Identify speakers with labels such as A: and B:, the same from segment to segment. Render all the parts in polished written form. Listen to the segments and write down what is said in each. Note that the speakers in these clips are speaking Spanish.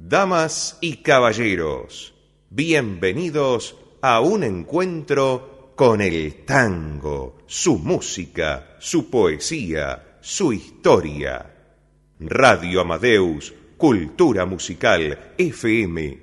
A: Damas y caballeros, bienvenidos a un encuentro con el tango, su música, su poesía, su historia. Radio Amadeus, Cultura Musical FM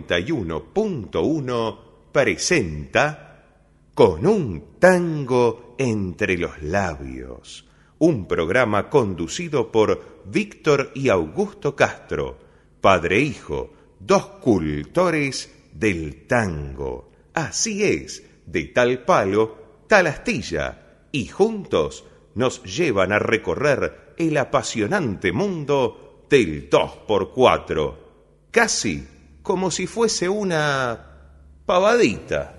A: 91.1 presenta Con un tango entre los labios, un programa conducido por Víctor y Augusto Castro, padre e hijo, dos cultores del tango. Así es, de tal palo, tal astilla, y juntos nos llevan a recorrer el apasionante mundo del 2x4, casi como si fuese una pavadita.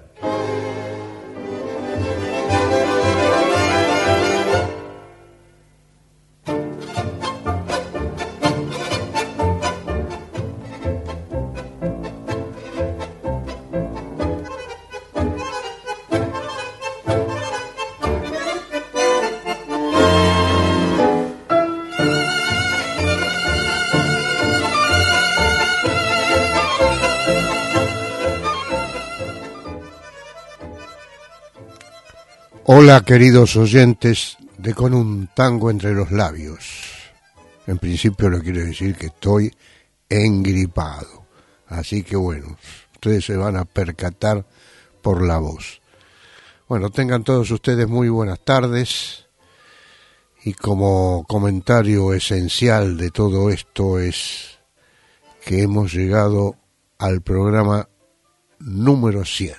B: Hola, queridos oyentes de Con un tango entre los labios. En principio le quiero decir que estoy engripado, así que bueno, ustedes se van a percatar por la voz. Bueno, tengan todos ustedes muy buenas tardes, y como comentario esencial de todo esto es que hemos llegado al programa número 100.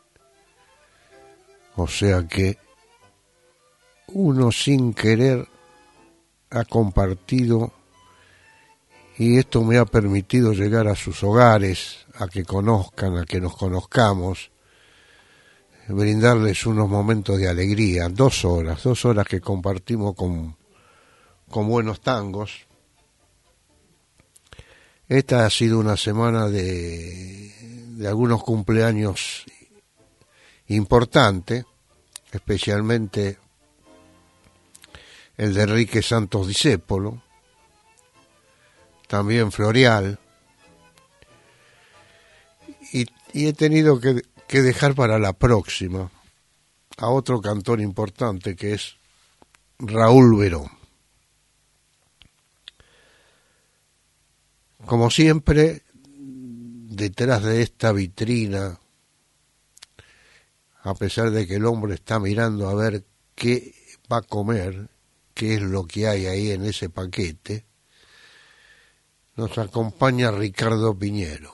B: O sea que uno sin querer ha compartido, y esto me ha permitido llegar a sus hogares, a que conozcan, a que nos conozcamos, brindarles unos momentos de alegría, 2 horas que compartimos con buenos tangos. Esta ha sido una semana de algunos cumpleaños importante, especialmente el de Enrique Santos Discépolo, también Florial, y he tenido que dejar para la próxima a otro cantor importante que es Raúl Verón. Como siempre, detrás de esta vitrina, a pesar de que el hombre está mirando a ver qué va a comer, qué es lo que hay ahí en ese paquete, nos acompaña Ricardo Piñero.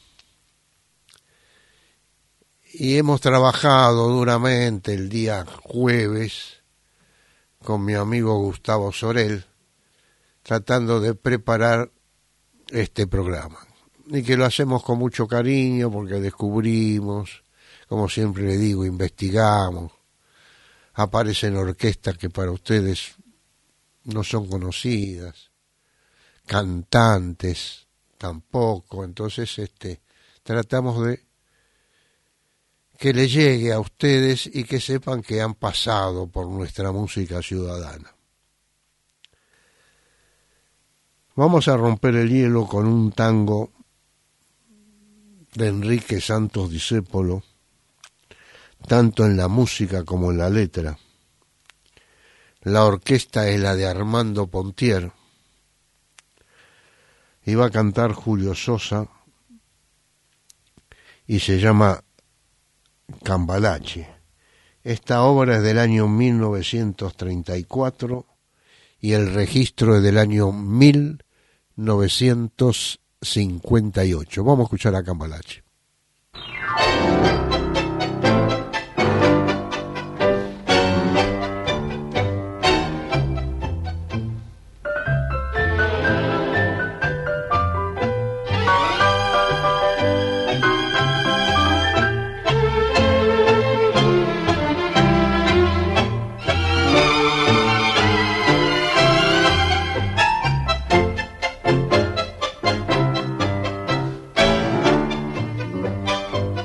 B: Y hemos trabajado duramente el día jueves con mi amigo Gustavo Sorel, tratando de preparar este programa. Y que lo hacemos con mucho cariño porque descubrimos, como siempre le digo, investigamos, aparecen orquestas que para ustedes no son conocidas, cantantes tampoco, entonces tratamos de que le llegue a ustedes y que sepan que han pasado por nuestra música ciudadana. Vamos a romper el hielo con un tango de Enrique Santos Discépolo, tanto en la música como en la letra. La orquesta es la de Armando Pontier, y va a cantar Julio Sosa, y se llama Cambalache. Esta obra es del año 1934 y el registro es del año 1958. Vamos a escuchar a Cambalache.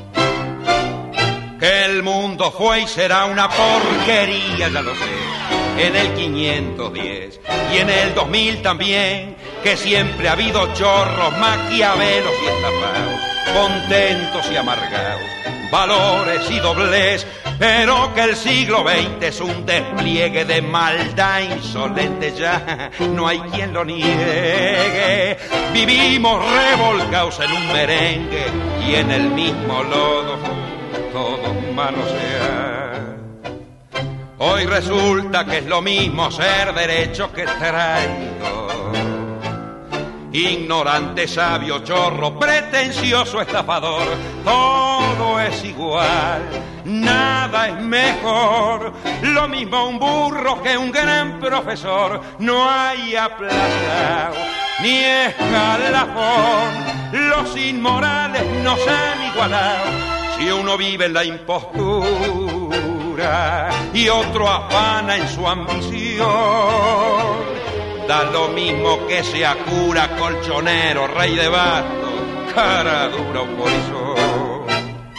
C: Fue y será una porquería, ya lo sé. en el 510 y en el 2000 también, que siempre ha habido chorros, maquiavelos y estafados, contentos y amargados, valores y doblez, pero que el siglo XX es un despliegue de maldad insolente, ya no hay quien lo niegue. Vivimos revolcados en un merengue y en el mismo lodo todos manosean. Hoy resulta que es lo mismo ser derecho que traidor, ignorante, sabio, chorro, pretencioso, estafador. Todo es igual, nada es mejor, lo mismo un burro que un gran profesor. No hay aplazado ni escalafón, los inmorales nos han igualado. Si uno vive en la impostura y otro afana en su ambición, da lo mismo que sea cura, colchonero, rey de bastos, cara dura o polizón.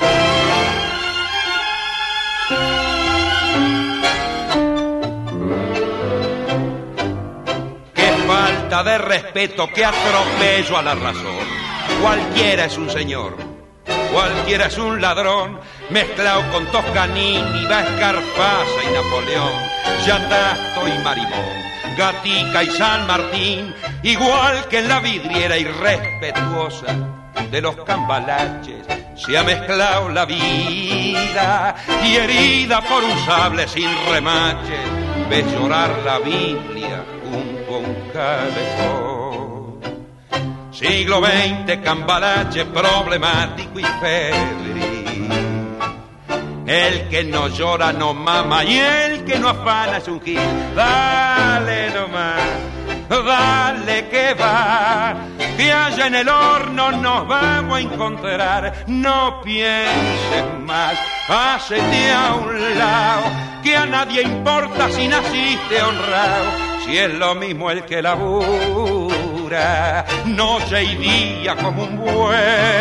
C: Qué falta de respeto, qué atropello a la razón. Cualquiera es un señor, cualquiera es un ladrón, mezclado con Toscanini, Escarpasa y Napoleón, Yatasto y Marimón, Gatica y San Martín, igual que en la vidriera irrespetuosa de los cambalaches, se ha mezclado la vida y herida por un sable sin remache, ves llorar la Biblia junto a un calefón. Siglo XX, cambalache problemático y febril. El que no llora no mama y el que no afana es un gil. Dale nomás, dale que va, que allá en el horno nos vamos a encontrar. No pienses más, hacete a un lado, que a nadie importa si naciste honrado. Si es lo mismo el que labura noche y día como un buey,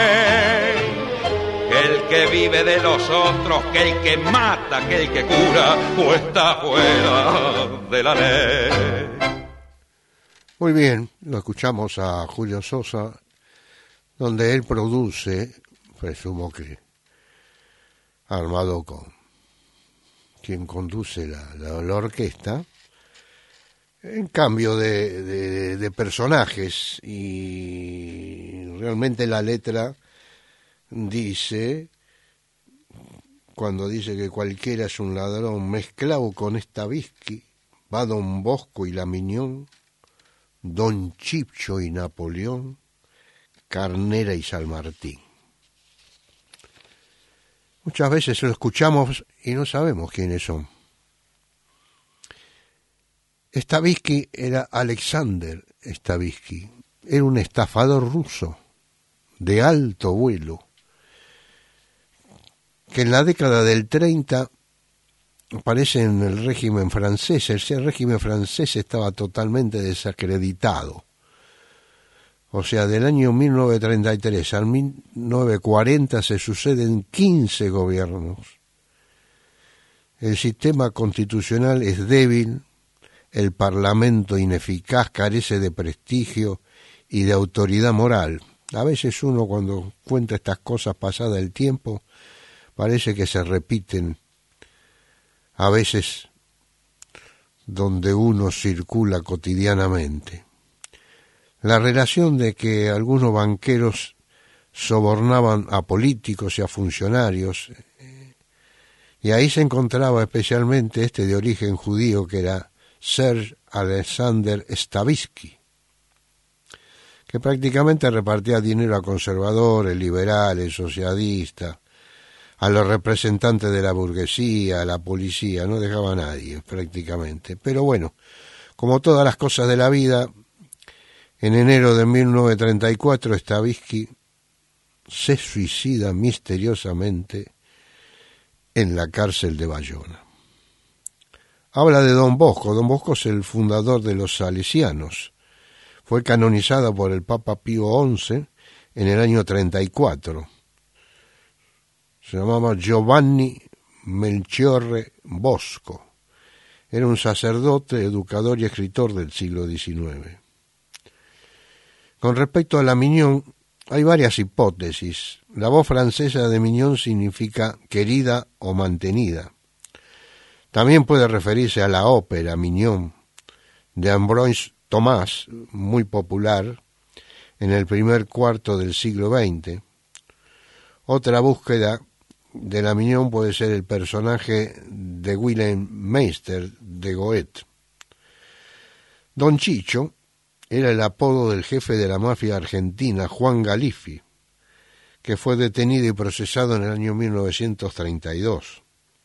C: que el que vive de los otros, que el que mata, que el que cura, o está fuera de la ley.
B: Muy bien, lo escuchamos a Julio Sosa, donde él produce, presumo que armado con quien conduce la orquesta, en cambio de personajes, y realmente la letra dice, cuando dice que cualquiera es un ladrón, mezclado con esta whisky, va Don Bosco y la Miñón, Don Chicho y Napoleón, Carnera y San Martín. Muchas veces lo escuchamos y no sabemos quiénes son. Stavisky era Alexander Stavisky, era un estafador ruso de alto vuelo, que en la década del 30 aparece en el régimen francés. Ese régimen francés estaba totalmente desacreditado. O sea, del año 1933 al 1940 se suceden 15 gobiernos. El sistema constitucional es débil, el parlamento ineficaz, carece de prestigio y de autoridad moral. A veces uno, cuando cuenta estas cosas pasadas el tiempo, parece que se repiten, a veces donde uno circula cotidianamente. La relación de que algunos banqueros sobornaban a políticos y a funcionarios, y ahí se encontraba especialmente este de origen judío, que era Serge Alexander Stavisky, que prácticamente repartía dinero a conservadores, liberales, socialistas, a los representantes de la burguesía, a la policía, no dejaba a nadie prácticamente. Pero bueno, como todas las cosas de la vida, en enero de 1934 Stavisky se suicida misteriosamente en la cárcel de Bayona. Habla de Don Bosco. Don Bosco es el fundador de los salesianos. Fue canonizado por el Papa Pío XI en el año 34. Se llamaba Giovanni Melchiorre Bosco. Era un sacerdote, educador y escritor del siglo XIX. Con respecto a la Mignon, hay varias hipótesis. La voz francesa de Mignon significa querida o mantenida. También puede referirse a la ópera Mignon de Ambroise Thomas, muy popular en el primer cuarto del siglo XX. Otra búsqueda de la Mignon puede ser el personaje de Wilhelm Meister de Goethe. Don Chicho era el apodo del jefe de la mafia argentina, Juan Galiffi, que fue detenido y procesado en el año 1932.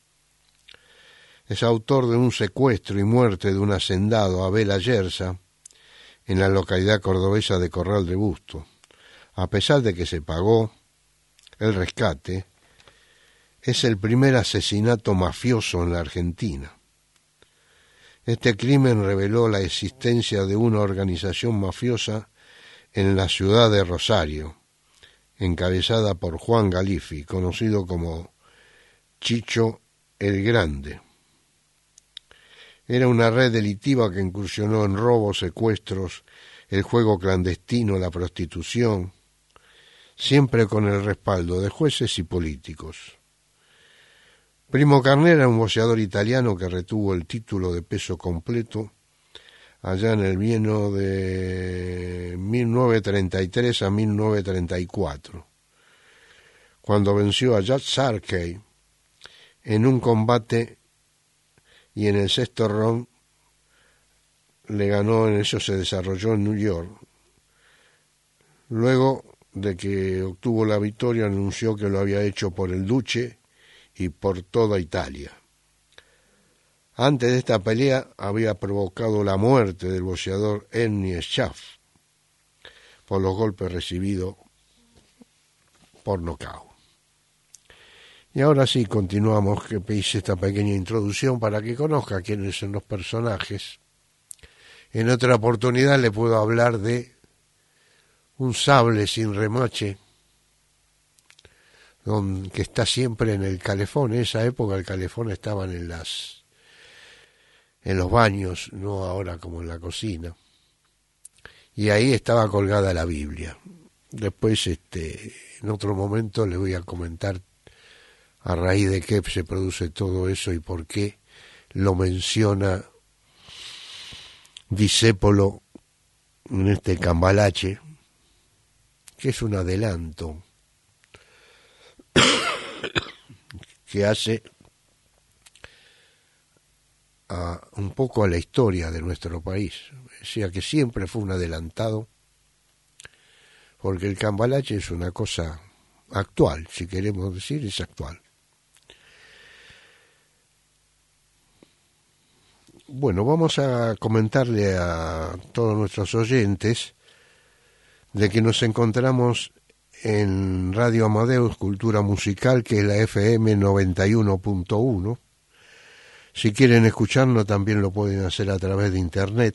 B: Es autor de un secuestro y muerte de un hacendado, Abel Ayerza, en la localidad cordobesa de Corral de Busto. A pesar de que se pagó el rescate, es el primer asesinato mafioso en la Argentina. Este crimen reveló la existencia de una organización mafiosa en la ciudad de Rosario, encabezada por Juan Galiffi, conocido como Chicho el Grande. Era una red delictiva que incursionó en robos, secuestros, el juego clandestino, la prostitución, siempre con el respaldo de jueces y políticos. Primo Carnera era un boxeador italiano que retuvo el título de peso completo allá en el bienio de 1933 a 1934, cuando venció a Jack Sarkey en un combate y en el sexto round le ganó. En eso se desarrolló en New York. Luego de que obtuvo la victoria, anunció que lo había hecho por el Duce y por toda Italia. Antes de esta pelea había provocado la muerte del boxeador Ernie Schaff por los golpes recibidos por nocaut. Y ahora sí, continuamos, que hice esta pequeña introducción para que conozca quiénes son los personajes. En otra oportunidad le puedo hablar de un sable sin remache, que está siempre en el calefón. En esa época el calefón estaban en los baños, no ahora como en la cocina. Y ahí estaba colgada la Biblia. Después, en otro momento le voy a comentar a raíz de qué se produce todo eso y por qué lo menciona Discépolo en este Cambalache, que es un adelanto que hace un poco a la historia de nuestro país. O sea, que siempre fue un adelantado, porque el Cambalache es una cosa actual, si queremos decir, es actual. Bueno, vamos a comentarle a todos nuestros oyentes de que nos encontramos en Radio Amadeus Cultura Musical, que es la FM 91.1. Si quieren escucharnos también lo pueden hacer a través de internet,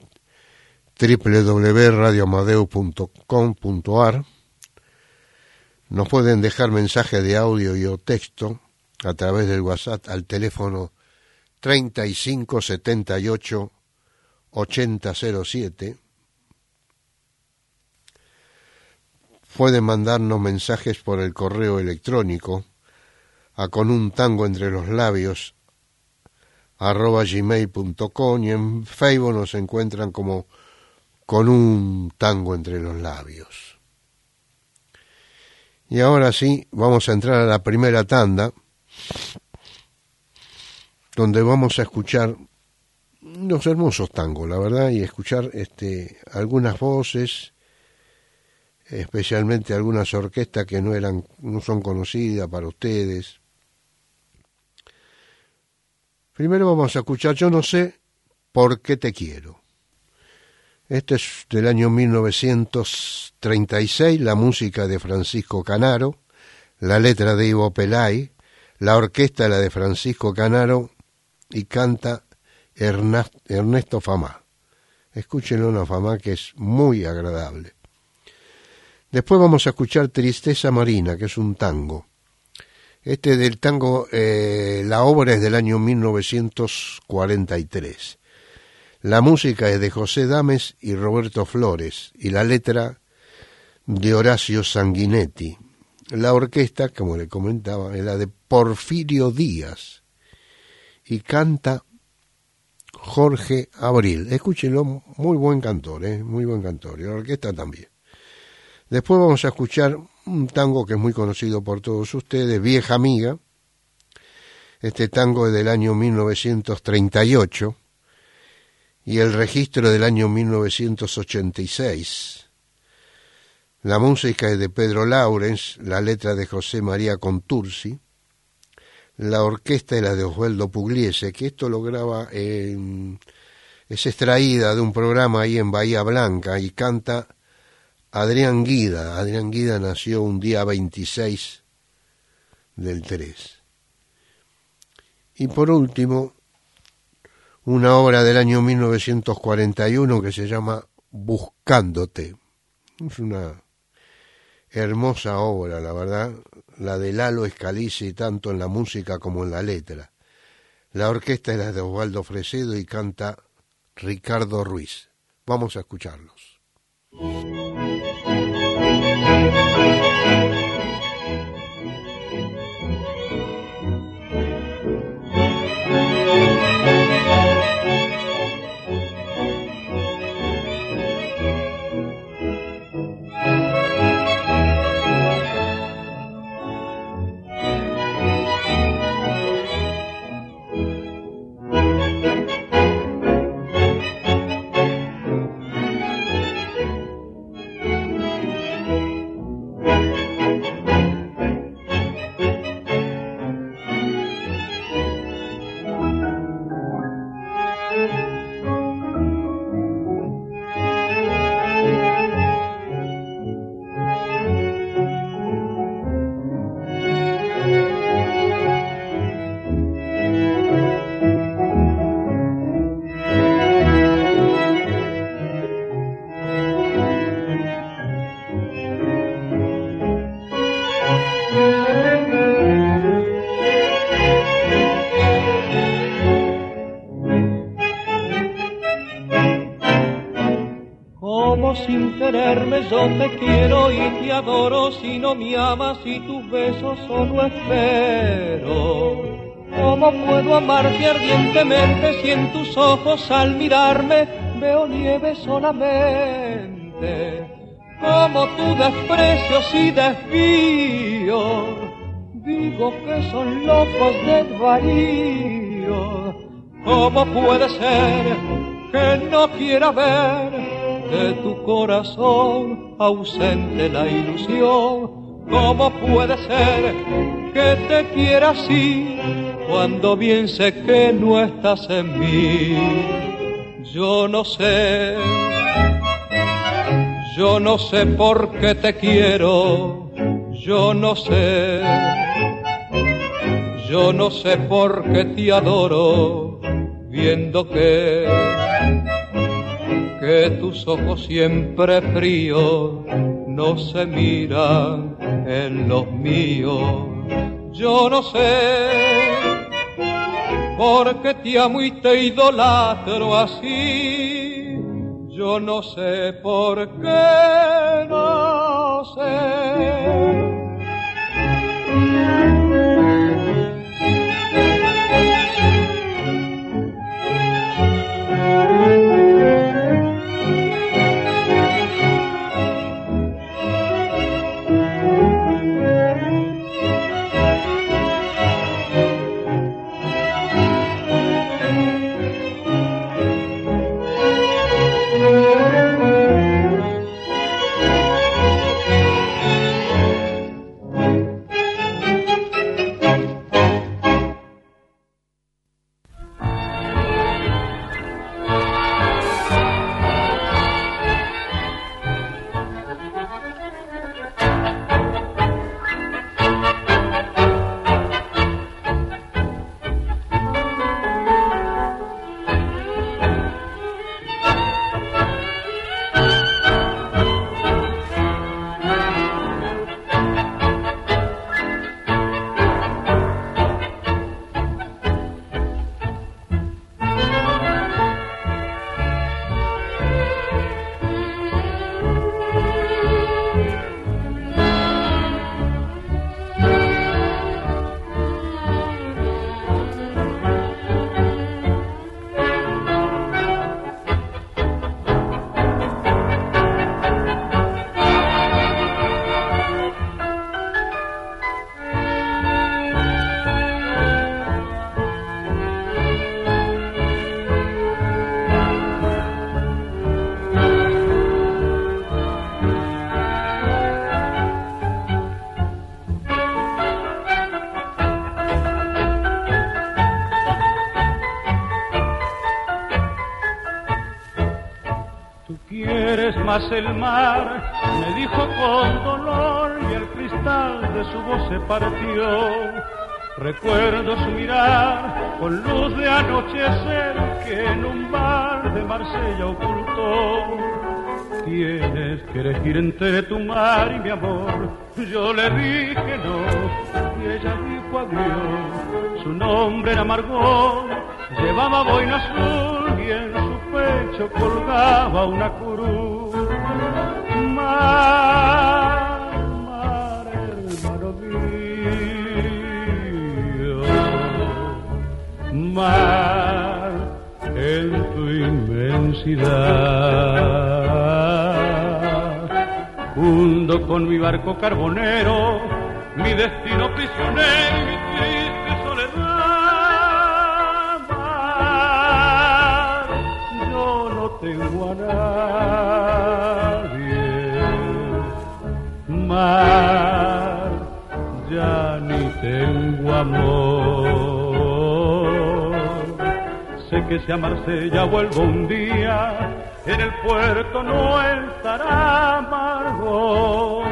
B: www.radioamadeus.com.ar. Nos pueden dejar mensajes de audio y o texto a través del WhatsApp al teléfono 35 78 8007. Pueden mandarnos mensajes por el correo electrónico a conuntangoentrelabios @gmail.com, y en Facebook nos encuentran como Con un tango entre los labios. Y ahora sí, vamos a entrar a la primera tanda, donde vamos a escuchar unos hermosos tangos, la verdad, y escuchar algunas voces, especialmente algunas orquestas que no son conocidas para ustedes. Primero vamos a escuchar Yo no sé por qué te quiero. Este es del año 1936, la música de Francisco Canaro, la letra de Ivo Pelay, la orquesta la de Francisco Canaro y canta Ernesto Famá. Escúchenlo a Famá, que es muy agradable. Después vamos a escuchar Tristeza Marina, que es un tango. Este del tango, la obra es del año 1943. La música es de José Dames y Roberto Flores y la letra de Horacio Sanguinetti. La orquesta, como le comentaba, es la de Porfirio Díaz y canta Jorge Abril. Escúchenlo, muy buen cantor, muy buen cantor, y la orquesta también. Después vamos a escuchar un tango que es muy conocido por todos ustedes, Vieja Amiga. Este tango es del año 1938 y el registro del año 1986. La música es de Pedro Laurens, la letra de José María Contursi, la orquesta es la de Osvaldo Pugliese, que esto lo graba es extraída de un programa ahí en Bahía Blanca y canta Adrián Guida. Adrián Guida nació un día 26 del 3. Y por último, una obra del año 1941 que se llama Buscándote. Es una hermosa obra, la verdad, la de Lalo Scalisi, tanto en la música como en la letra. La orquesta es la de Osvaldo Fresedo y canta Ricardo Ruiz. Vamos a escucharlos.
D: Yo te quiero y te adoro, si no me amas y tus besos solo espero. ¿Cómo puedo amarte ardientemente si en tus ojos al mirarme veo nieve solamente? Como tu desprecios y desvío, digo que son locos del varío. ¿Cómo puede ser que no quiera ver de tu corazón ausente la ilusión? ¿Cómo puede ser que te quiera así cuando bien sé que no estás en mí? Yo no sé por qué te quiero, yo no sé por qué te adoro, viendo que tus ojos siempre fríos no se miran en los míos. Yo no sé por qué te amo y te idolatro así. Yo no sé por qué, no sé. quieres más el mar, me dijo con dolor y el cristal de su voz se partió. Recuerdo su mirar con luz de anochecer que en un bar de Marsella ocultó. Tienes que elegir entre tu mar y mi amor. Yo le dije no y ella dijo adiós. Su nombre era Margot, llevaba boina azul y en su pecho colgaba una cruz. Mar, mar, hermano mío, mar en tu inmensidad. Hundo con mi barco carbonero, mi destino prisionero y mi triste soledad. Mar, yo no tengo a nadie. Mar, ya ni tengo amor. Sé que si a Marsella vuelvo un día, en el puerto no estará Margot.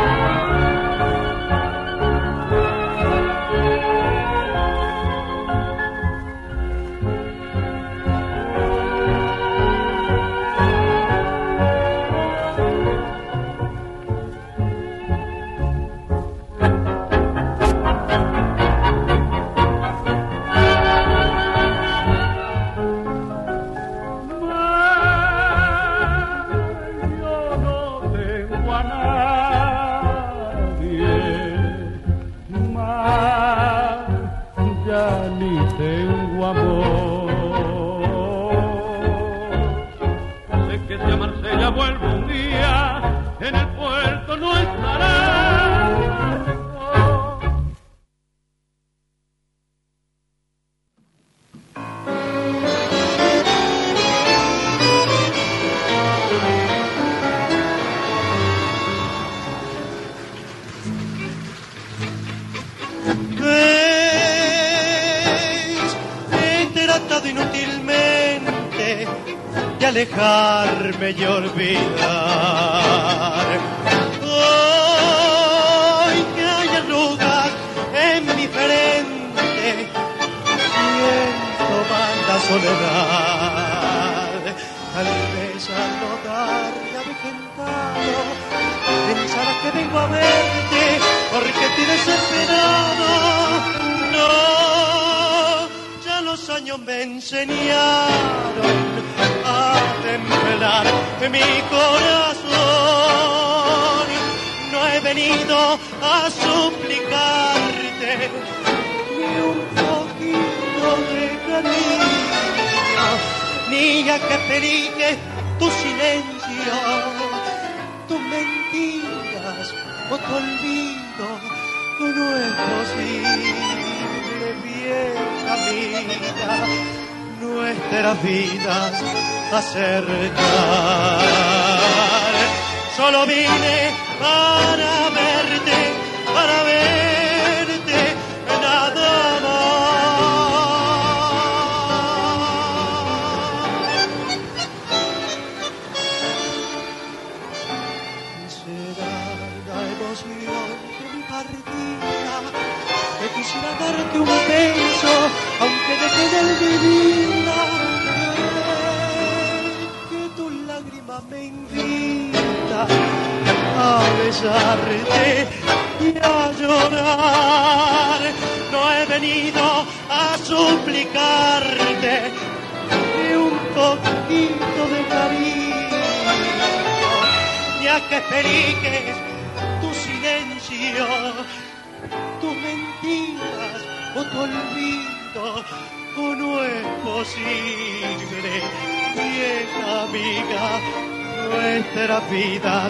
E: Alejarme y olvidar. Hoy que hay arrugas en mi frente, siento manda soledad. Tal vez al notar ya avejentado, pensarás que vengo a verte porque estoy desesperado. No, ya los años me enseñaron a templar mi corazón. No he venido a suplicarte ni un poquito de cariño, ni a que felices tu silencio, tus mentiras o tu olvido. No es posible, vieja amiga, nuestras vidas acercar. Solo vine para verte, nada más. Será la emoción de mi partida, que quisiera darte un beso, aunque deje de vivirla. Me invita a besarte y a llorar. No he venido a suplicarte ni un poquito de cariño, ni a que expliques tu silencio, tus mentiras o tu olvido. No es posible, vieja amiga, nuestras vidas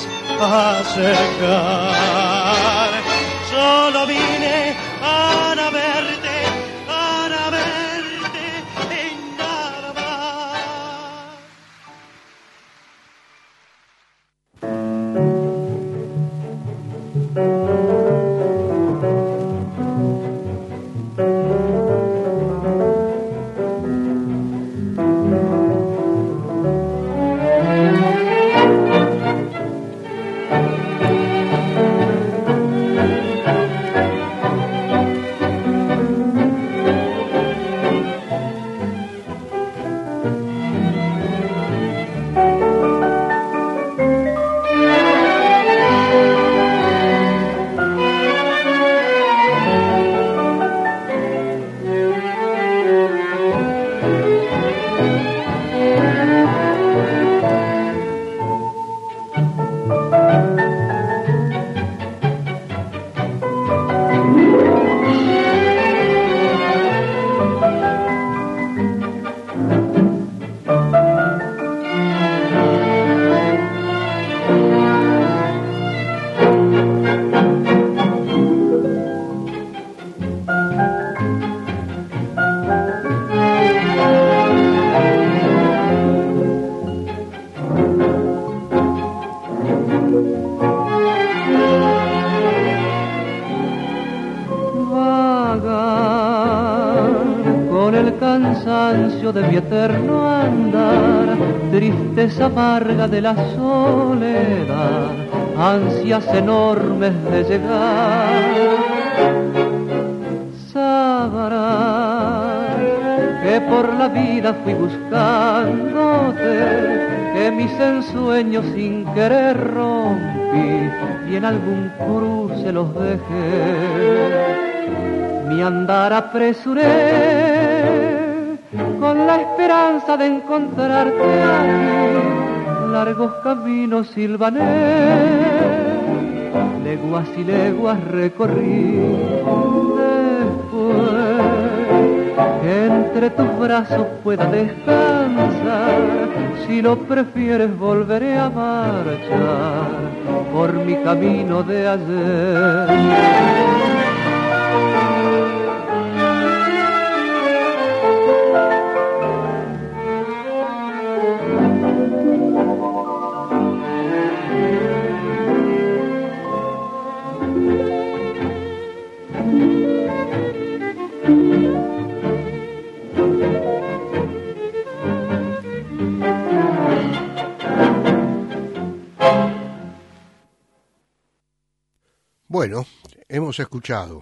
E: acercar. Solo vine para verte, en nada más.
D: cansancio de mi eterno andar, tristeza amarga de la soledad, ansias enormes de llegar. Sabrás que por la vida fui buscándote, que mis ensueños sin querer rompí y en algún cruce los dejé. Mi andar apresuré con la esperanza de encontrarte aquí, largos caminos silvané, leguas y leguas recorrí. Después que entre tus brazos pueda descansar, si lo prefieres volveré a marchar por mi camino de ayer.
B: Bueno, hemos escuchado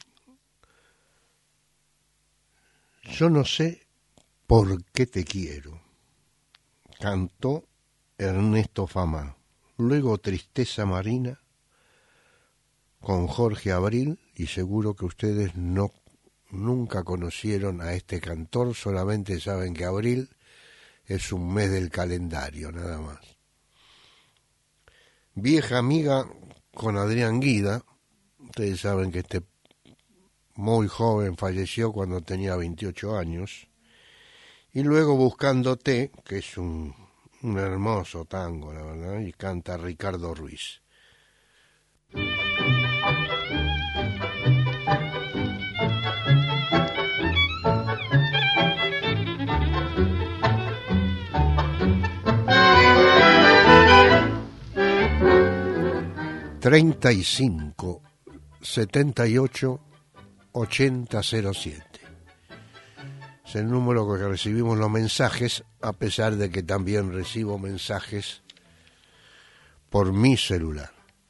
B: Yo no sé por qué te quiero, cantó Ernesto Fama. Luego Tristeza Marina con Jorge Abril, y seguro que ustedes nunca conocieron a este cantor, solamente saben que abril es un mes del calendario, nada más. Vieja Amiga con Adrián Guida. Ustedes saben que este muy joven falleció cuando tenía 28 años. Y luego Buscándote, que es un hermoso tango, la verdad, y canta Ricardo Ruiz. ...35 78 80 07. Es el número con que recibimos los mensajes, a pesar de que también recibo mensajes por mi celular.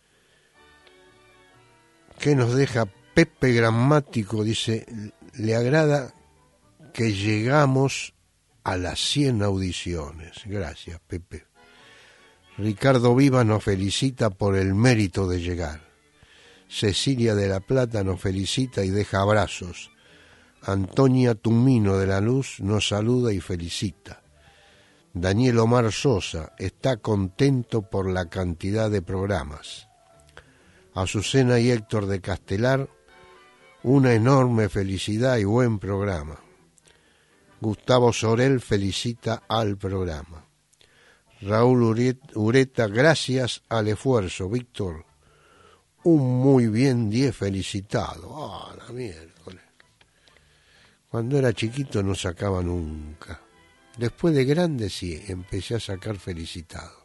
B: ¿Qué nos deja Pepe Gramático? Dice, le agrada que llegamos a las 100 audiciones. Gracias, Pepe. Ricardo Vivas nos felicita por el mérito de llegar. Cecilia de la Plata nos felicita y deja abrazos. Antonia Tumino de la Luz nos saluda y felicita. Daniel Omar Sosa está contento por la cantidad de programas. Azucena y Héctor de Castelar, una enorme felicidad y buen programa. Gustavo Sorel felicita al programa. Raúl Ureta, gracias al esfuerzo, Víctor. Un muy bien 10 felicitado. La miércoles. Cuando era chiquito no sacaba nunca. Después de grande sí, empecé a sacar felicitados.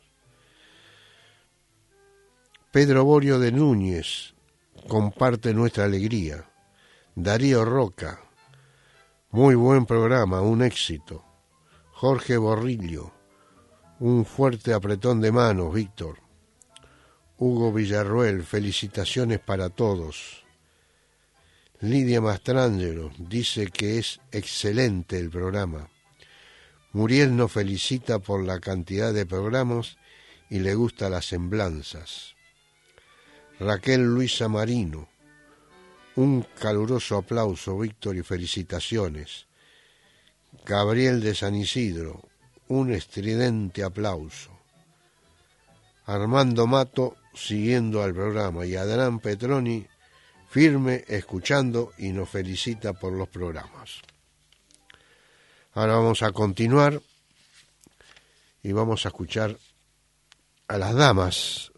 B: Pedro Borio de Núñez comparte nuestra alegría. Darío Roca, muy buen programa, un éxito. Jorge Borrillo, un fuerte apretón de manos, Víctor. Hugo Villarroel, felicitaciones para todos. Lidia Mastrangelo dice que es excelente el programa. Muriel nos felicita por la cantidad de programas y le gustan las semblanzas. Raquel Luisa Marino, un caluroso aplauso, Víctor, y felicitaciones. Gabriel de San Isidro, un estridente aplauso. Armando Mato, siguiendo al programa, y Adrián Petroni, firme, escuchando y nos felicita por los programas. Ahora vamos a continuar y vamos a escuchar a las damas.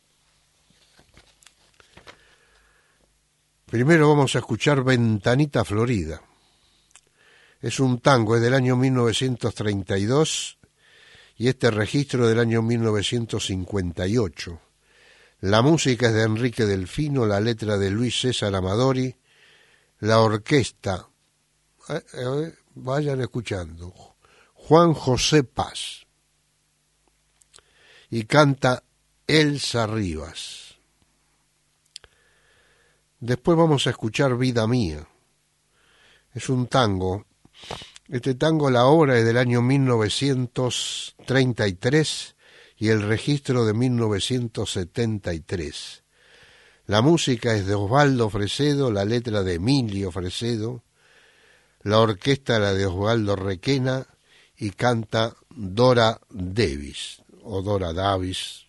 B: Primero vamos a escuchar Ventanita Florida. Es un tango, es del año 1932 y este registro del año 1958. La música es de Enrique Delfino, la letra de Luis César Amadori, la orquesta, vayan escuchando. Juan José Paz. Y canta Elsa Rivas. Después vamos a escuchar Vida Mía. Es un tango. Este tango, la obra es del año 1933 y el registro de 1973. La música es de Osvaldo Fresedo, la letra de Emilio Fresedo, la orquesta la de Osvaldo Requena y canta Dora Davis o Dora Davis.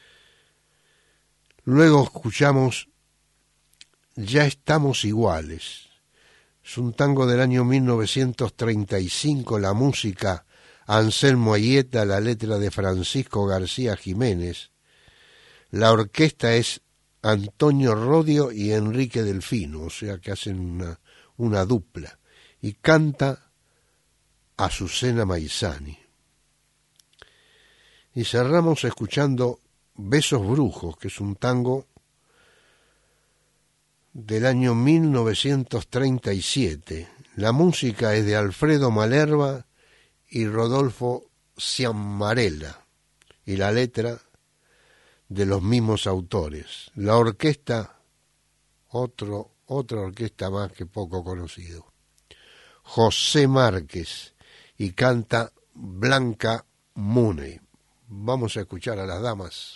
B: Luego escuchamos Ya estamos iguales. Es un tango del año 1935, la música Anselmo Ayeta, la letra de Francisco García Jiménez. La orquesta es Antonio Rodio y Enrique Delfino, o sea que hacen una dupla. Y canta Azucena Maizani. Y cerramos escuchando Besos Brujos, que es un tango del año 1937. La música es de Alfredo Malerba y Rodolfo Ciammarella, y la letra de los mismos autores. La orquesta, otra orquesta más que poco conocido, José Márquez, y canta Blanca Muney. Vamos a escuchar a las damas.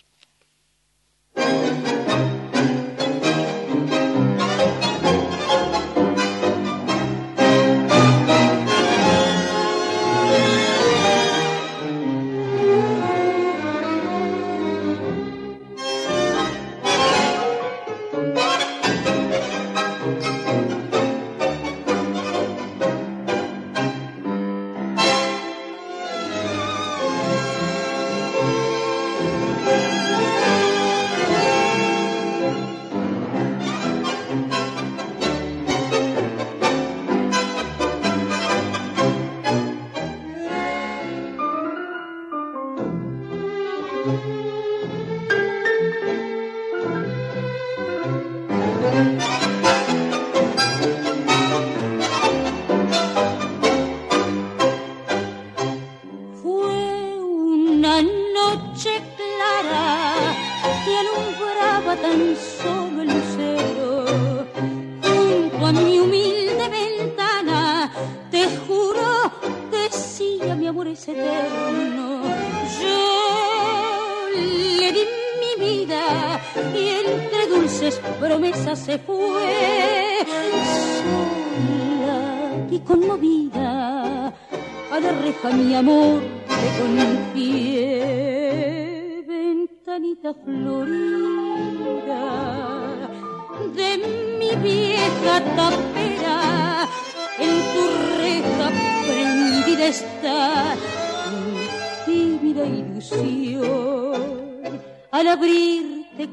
F: Mi amor te confié, ventanita florida de mi vieja tapera, en tu reja prendida está mi tímida ilusión. Al abrirte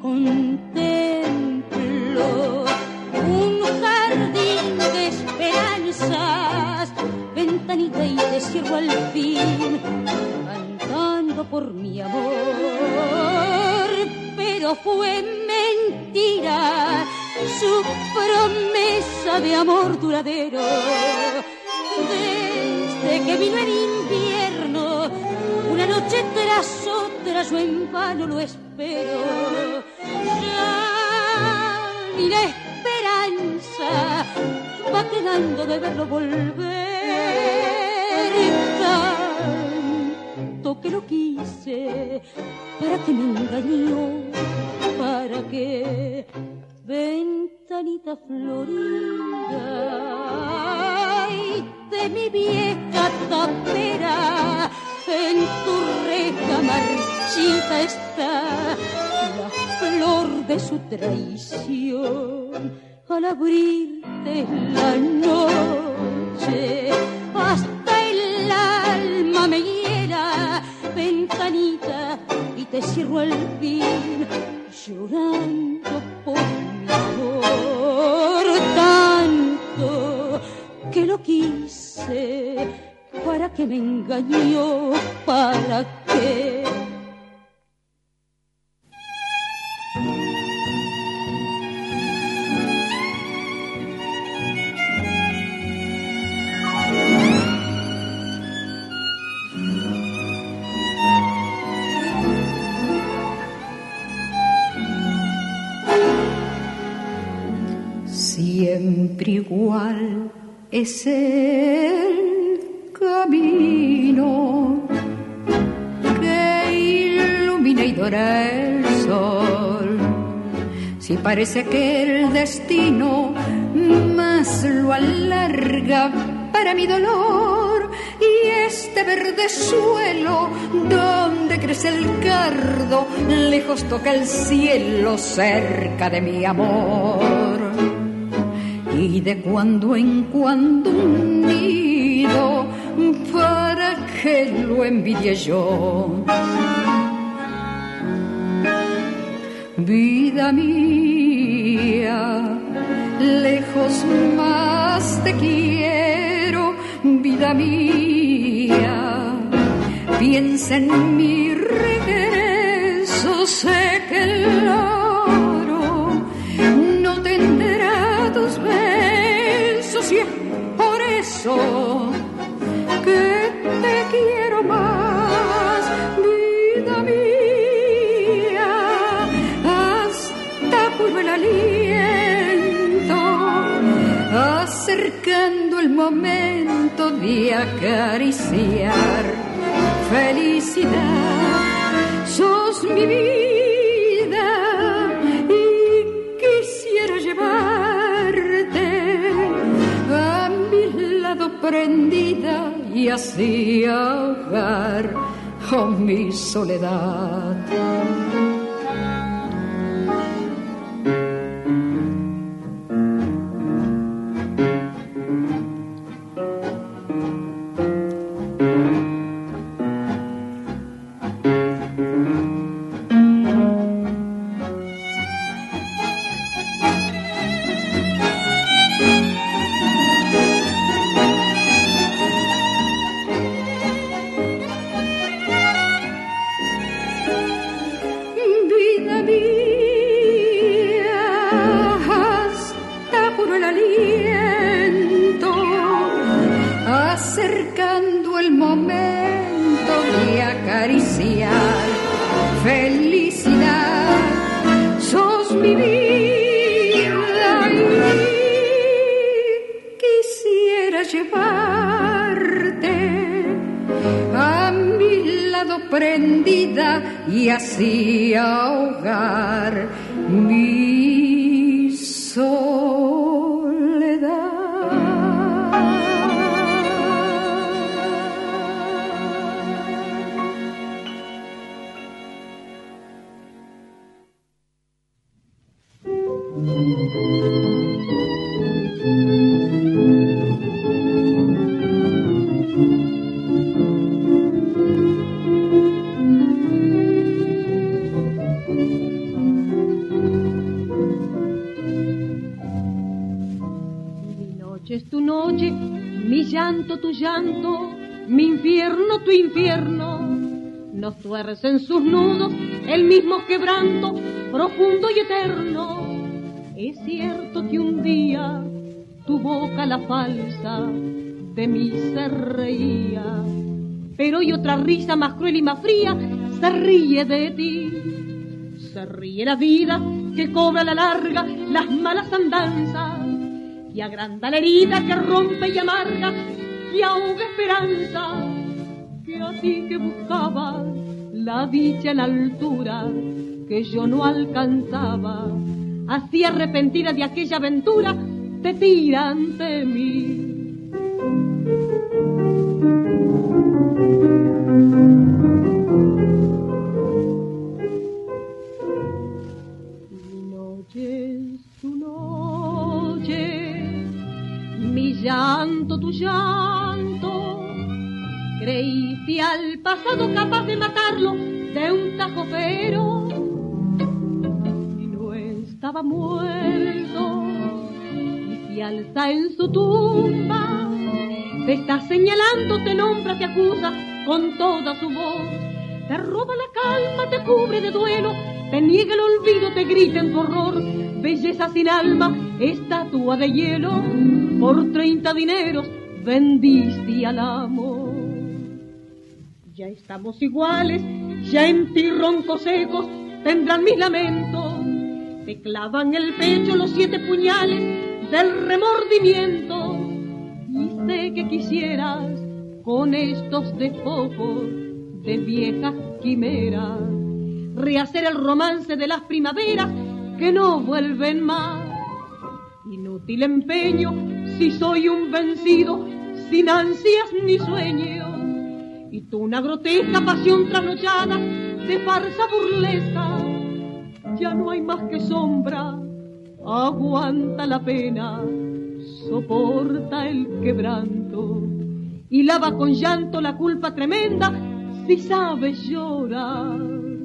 F: contemplo un jardín de esperanzas, ventanita, y te cierro al fin, cantando por mi amor. Pero fue mentira su promesa de amor duradero. Desde que vino el invierno, una noche tras otra, yo en vano lo espero. Ya ni la esperanza va quedando de verlo volver. Tanto que lo quise, para que me engañó, para que, ventanita florida, ay, de mi vieja tapera, en tu reja marchita está la flor de su traición. Al abrirte la noche, hasta el alma me hiela, ventanita, y te cierro al fin, llorando por mi amor. Tanto que lo quise, para que me engañó, para que.
G: siempre igual es el camino que ilumina y dora el sol. Si parece que el destino más lo alarga para mi dolor, y este verde suelo donde crece el cardo, lejos toca el cielo cerca de mi amor. Y de cuando en cuando un nido para que lo envidie yo. Vida mía, lejos más te quiero, vida mía, piensa en mi regreso, sé que el oro no tendrá tus besos y es por eso que te quiero más, vida mía. El aliento, acercando el momento de acariciar felicidad. Sos mi vida y quisiera llevarte a mi lado prendida y así ahogar mi soledad. Prendida y así ahogar mi soledad.
F: Es tu noche, mi llanto, tu llanto, mi infierno, tu infierno. Nos tuercen sus nudos el mismo quebranto, profundo y eterno. Es cierto que un día tu boca, la falsa, de mí se reía, pero hoy otra risa más cruel y más fría se ríe de ti. Se ríe la vida que cobra a la larga las malas andanzas, y agranda la herida que rompe y amarga, y ahoga esperanza, que a ti que buscabas la dicha en la altura que yo no alcanzaba, así arrepentida de aquella aventura, te tira ante mí. Mi noche es tu noche, mi llanto, tu llanto. Creíste al pasado capaz de matarlo de un tajo pero, y no estaba muerto, y se alza en su tumba, te está señalando, te nombra, te acusa con toda su voz, te roba la calma, te cubre de duelo, te niega el olvido, te grita en tu horror, belleza sin alma, estatua de hielo, por 30 dineros vendiste al amor. Ya estamos iguales, ya en ti roncos secos tendrán mis lamentos, te clavan el pecho los 7 puñales del remordimiento. Y sé que quisieras con estos despojos de viejas quimeras rehacer el romance de las primaveras que no vuelven más. Inútil empeño si soy un vencido sin ansias ni sueños, y tú una grotesca pasión trasnochada de farsa burlesca. Ya no hay más que sombra, aguanta la pena, soporta el quebranto y lava con llanto la culpa tremenda si sabes llorar.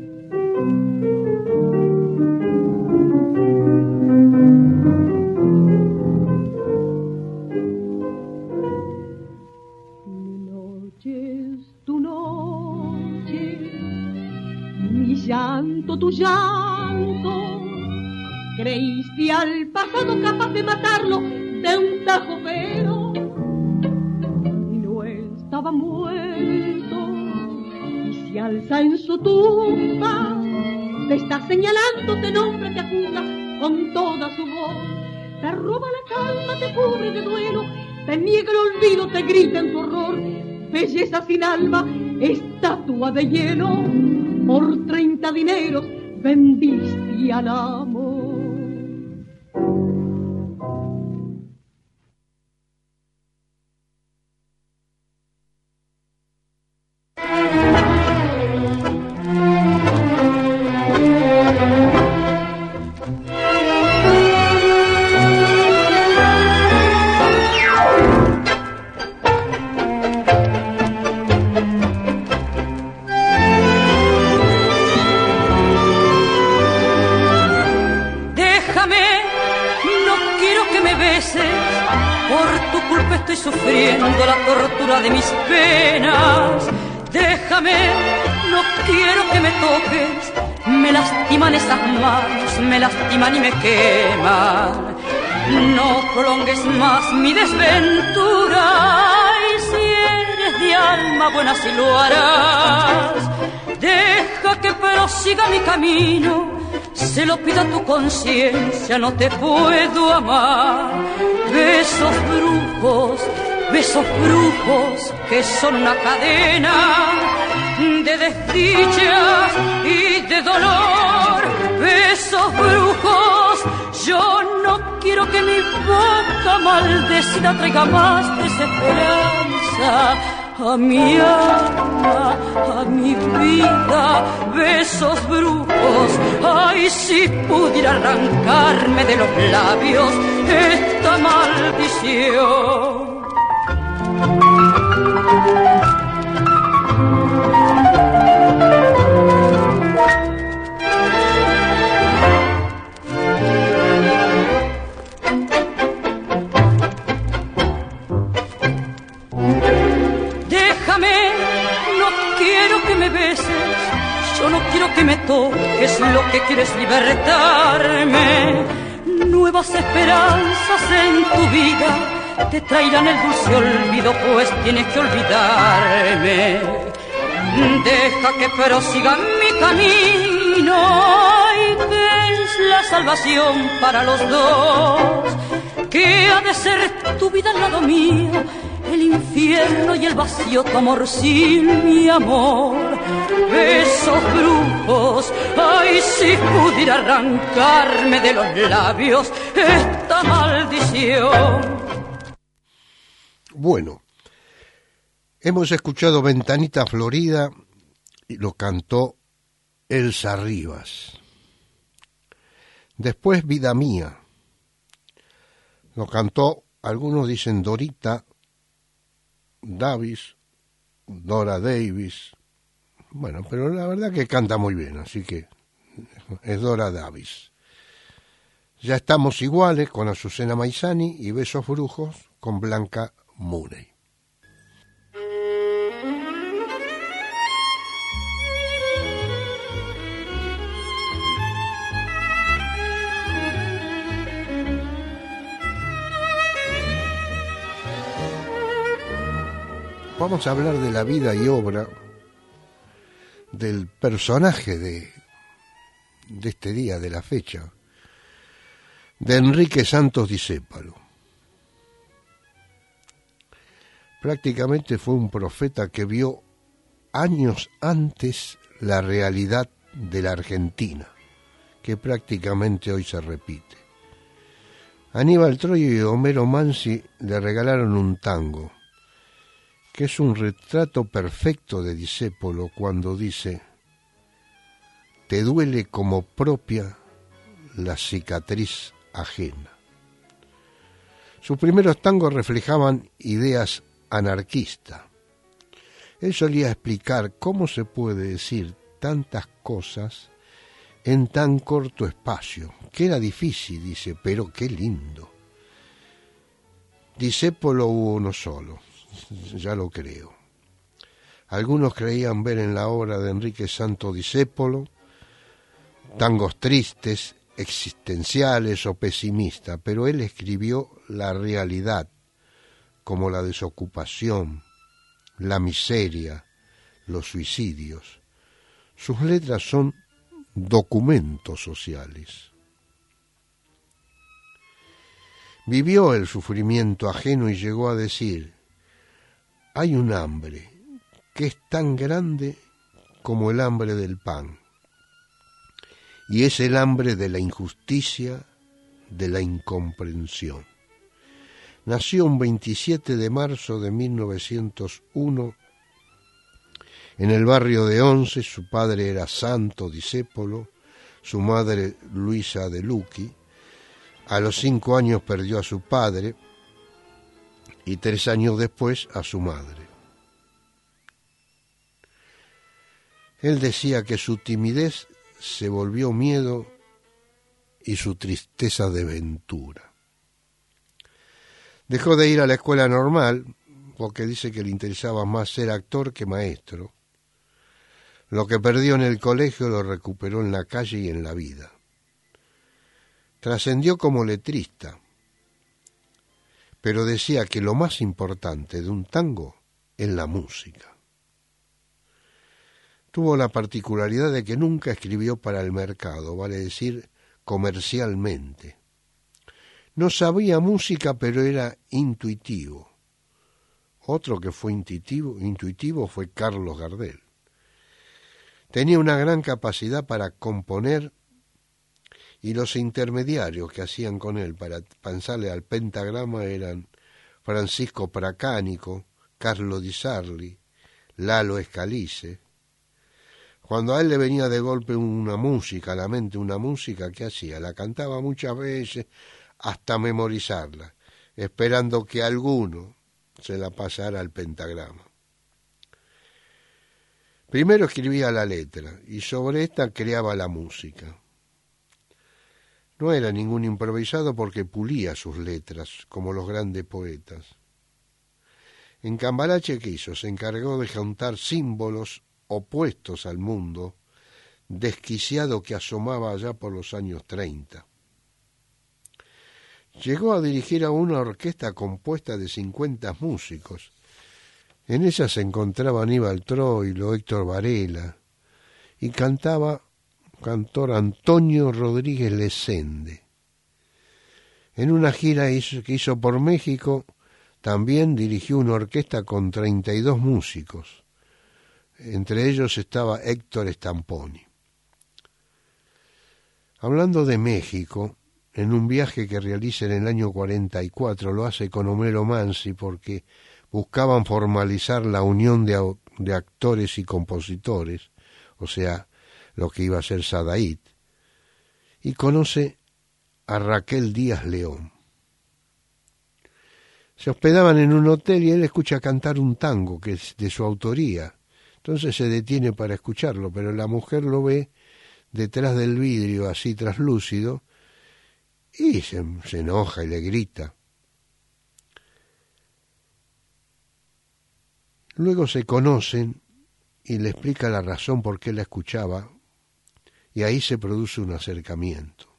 F: Mi noche es tu noche, mi llanto tu llanto. Creíste al pasado capaz de matarlo de un tajo, pero y no estaba muerto, y se alza en su tumba, te está señalando, te nombra, te acusa con toda su voz, te roba la calma, te cubre de duelo, te niega el olvido, te grita en tu horror. Belleza sin alma, estatua de hielo, por 30 dineros vendiste al amor.
H: De mis penas, déjame, no quiero que me toques, me lastiman esas manos, me lastiman y me queman. No prolongues más mi desventura, y si eres de alma buena si lo harás. Deja que prosiga mi camino, se lo pido a tu conciencia, no te puedo amar. Besos brujos que son una cadena de desdichas y de dolor. Besos brujos, yo no quiero que mi boca maldecida traiga más desesperanza a mi alma, a mi vida. Besos brujos, ay, si pudiera arrancarme de los labios esta maldición. Déjame, no quiero que me beses, yo no quiero que me toques, lo que quiero es libertarme. Nuevas esperanzas en tu vida te traerán el dulce olvido, pues tienes que olvidarme. Deja que prosiga mi camino y ves la salvación para los dos. Que ha de ser tu vida al lado mío, el infierno y el vacío, tu amor sin mi amor. Besos brujos, ay, si pudiera arrancarme de los labios esta maldición.
B: Bueno, hemos escuchado Ventanita Florida y lo cantó Elsa Rivas. Después Vida Mía, lo cantó, algunos dicen Dorita Davis, Dora Davis, bueno, pero la verdad que canta muy bien, así que es Dora Davis. Ya estamos iguales con Azucena Maizani y Besos Brujos con Blanca Murray. Vamos a hablar de la vida y obra del personaje de este día, de la fecha. de Enrique Santos Discépolo. Prácticamente fue un profeta que vio años antes la realidad de la Argentina, que prácticamente hoy se repite. Aníbal Troilo y Homero Mansi le regalaron un tango, que es un retrato perfecto de Discépolo cuando dice: te duele como propia la cicatriz ajena. Sus primeros tangos reflejaban ideas anarquistas. Él solía explicar cómo se puede decir tantas cosas en tan corto espacio, que era difícil, dice, pero qué lindo. Discépolo hubo uno solo, ya lo creo. Algunos creían ver en la obra de Enrique Santos Discépolo tangos tristes, existenciales o pesimistas, pero él escribió la realidad, como la desocupación, la miseria, los suicidios. Sus letras son documentos sociales. Vivió el sufrimiento ajeno y llegó a decir: hay un hambre que es tan grande como el hambre del pan, y es el hambre de la injusticia, de la incomprensión. Nació un 27 de marzo de 1901 en el barrio de Once. Su padre era Santo Discépolo, su madre Luisa de Luqui. A los 5 años perdió a su padre y 3 años después a su madre. Él decía que su timidez se volvió miedo y su tristeza desventura. Dejó de ir a la escuela normal porque dice que le interesaba más ser actor que maestro. Lo que perdió en el colegio lo recuperó en la calle y en la vida. Trascendió como letrista, pero decía que lo más importante de un tango es la música. Tuvo la particularidad de que nunca escribió para el mercado, vale decir, comercialmente. No sabía música, pero era intuitivo. Otro que fue intuitivo fue Carlos Gardel. Tenía una gran capacidad para componer, y los intermediarios que hacían con él para pasarle al pentagrama eran Francisco Pracánico, Carlo Di Sarli, Lalo Escalice. Cuando a él le venía de golpe una música a la mente, una música, ¿qué hacía? La cantaba muchas veces hasta memorizarla, esperando que alguno se la pasara al pentagrama. Primero escribía la letra y sobre esta creaba la música. No era ningún improvisado porque pulía sus letras, como los grandes poetas. En Cambalache, ¿qué hizo? Se encargó de juntar símbolos opuestos al mundo desquiciado que asomaba allá por los años 30. Llegó a dirigir a una orquesta compuesta de 50 músicos. En ella se encontraba Aníbal Troilo, Héctor Varela, y cantaba cantor Antonio Rodríguez Lesende. En una gira que hizo por México, también dirigió una orquesta con 32 músicos. Entre ellos estaba Héctor Stamponi. Hablando de México, en un viaje que realiza en el año 44, lo hace con Homero Mansi porque buscaban formalizar la unión de actores y compositores, o sea, lo que iba a ser Sadaid, y conoce a Raquel Díaz León. Se hospedaban en un hotel y él escucha cantar un tango que es de su autoría. Entonces se detiene para escucharlo, pero la mujer lo ve detrás del vidrio, así traslúcido, y se enoja y le grita. Luego se conocen y le explica la razón por qué la escuchaba, y ahí se produce un acercamiento.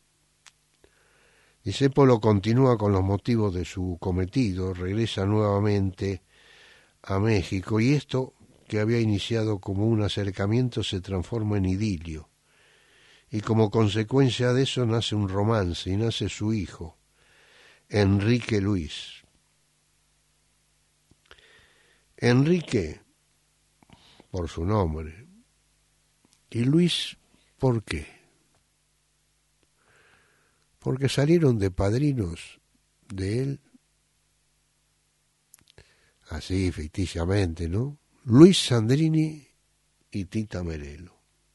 B: Discépolo continúa con los motivos de su cometido, regresa nuevamente a México, y esto que había iniciado como un acercamiento se transforma en idilio, y como consecuencia de eso nace un romance y nace su hijo, Enrique Luis. Enrique, por su nombre, y Luis, ¿por qué? Porque salieron de padrinos de él, así ficticiamente, ¿no? Luis Sandrini y Tita Merelo.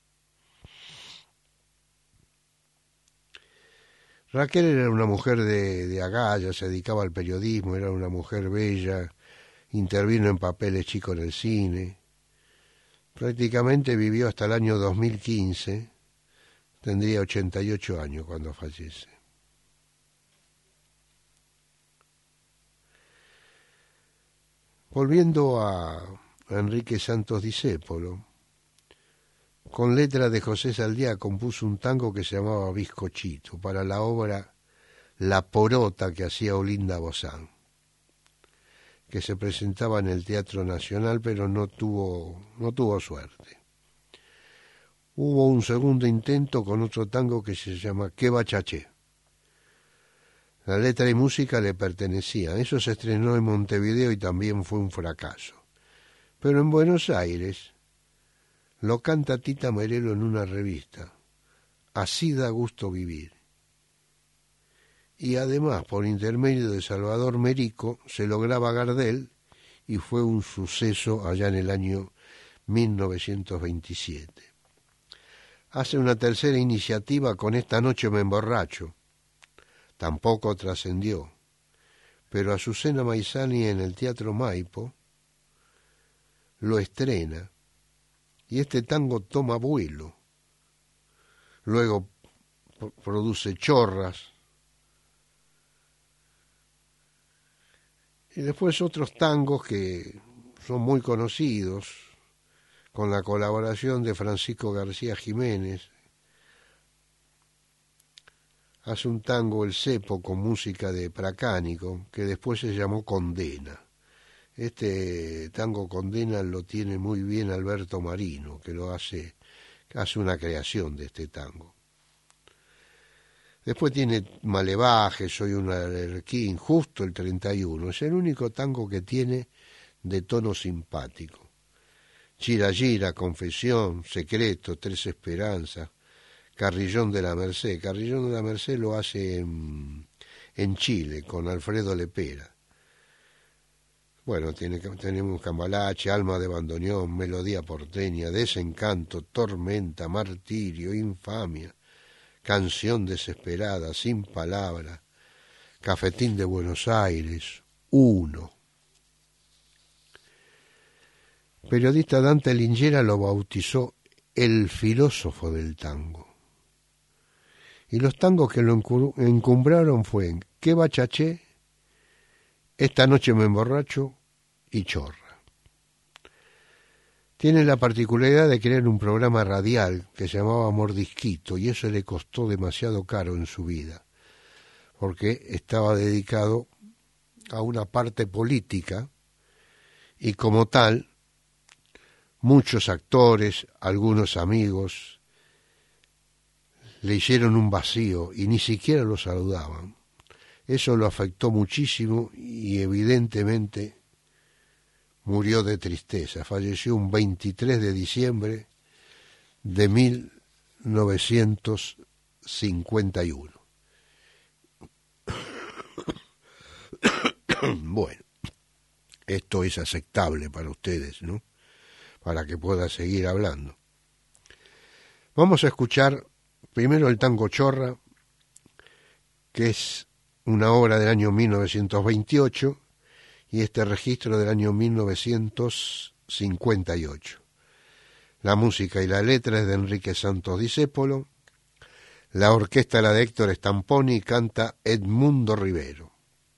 B: Raquel era una mujer de agallas, se dedicaba al periodismo, era una mujer bella, intervino en papeles chicos en el cine. Prácticamente vivió hasta el año 2015, tendría 88 años cuando fallece. Volviendo a Enrique Santos Discépolo, con letra de José Saldías compuso un tango que se llamaba Bizcochito para la obra La Porota que hacía Olinda Bozán, que se presentaba en el Teatro Nacional, pero no tuvo suerte. Hubo un segundo intento con otro tango que se llama Que Bachaché. La letra y música le pertenecían. Eso se estrenó en Montevideo y también fue un fracaso. Pero en Buenos Aires lo canta Tita Merelo en una revista. Así da gusto vivir. Y además, por intermedio de Salvador Merico, se lo graba Gardel y fue un suceso allá en el año 1927. Hace una tercera iniciativa con Esta noche me emborracho. Tampoco trascendió, pero Azucena Maizani en el Teatro Maipo lo estrena y este tango toma vuelo. Luego produce Chorras y después otros tangos que son muy conocidos con la colaboración de Francisco García Jiménez. Hace un tango El Cepo con música de Pracánico, que después se llamó Condena. Este tango Condena lo tiene muy bien Alberto Marino, que hace una creación de este tango. Después tiene Malevaje, Soy un alerquín, justo el 31. Es el único tango que tiene de tono simpático. Gira Gira, Confesión, Secreto, Tres Esperanzas, Carrillón de la Merced. Carrillón de la Merced lo hace en Chile, con Alfredo Lepera. Bueno, tenemos Cambalache, Alma de Bandoneón, Melodía Porteña, Desencanto, Tormenta, Martirio, Infamia, Canción Desesperada, Sin Palabra, Cafetín de Buenos Aires, Uno. Periodista Dante Lingera lo bautizó el filósofo del tango. Y los tangos que lo encumbraron fueron Que Bachaché, Esta noche me emborracho y Chorra. Tiene la particularidad de crear un programa radial que se llamaba Mordisquito y eso le costó demasiado caro en su vida, porque estaba dedicado a una parte política y como tal, muchos actores, algunos amigos, le hicieron un vacío y ni siquiera lo saludaban. Eso lo afectó muchísimo y evidentemente murió de tristeza. Falleció un 23 de diciembre de 1951. Bueno, esto es aceptable para ustedes, ¿no? Para que pueda seguir hablando. Vamos a escuchar primero el tango Chorra, que es una obra del año 1928 y este registro del año 1958. La música y la letra es de Enrique Santos Discépolo, la orquesta la de Héctor Stamponi y canta Edmundo Rivero.